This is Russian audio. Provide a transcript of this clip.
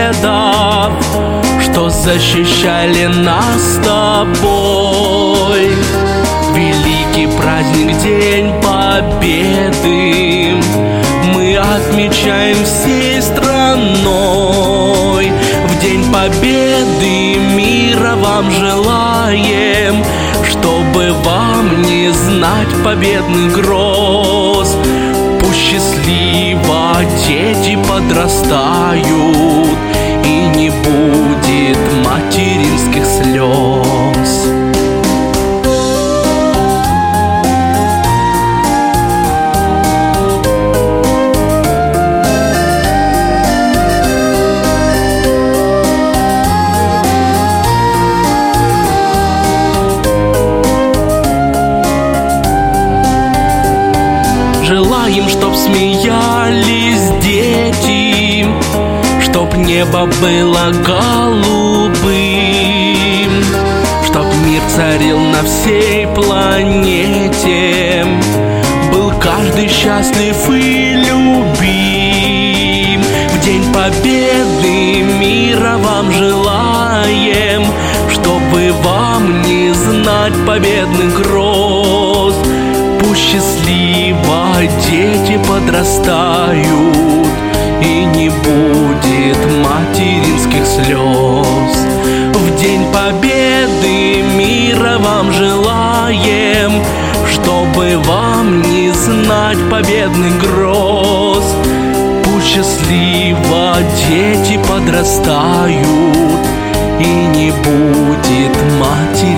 дедов, что защищали нас с тобой. Великий праздник, День Победы, мы отмечаем всей страной. В День Победы мира вам желаем, чтобы вам не знать победных гроз. Пусть счастливо дети подрастают, и не будет материнских слез. Желаем, чтоб смеялись дети, чтоб небо было голубым, чтоб мир царил на всей планете, был каждый счастлив и любим. В День Победы мира вам желаем, чтобы вам не знать победных гроз. Пусть счастливо дети подрастают, и не будет материнских слез. В День Победы мира вам желаем, чтобы вам не знать победных гроз. Пусть счастливо дети подрастают, и не будет материнских слез.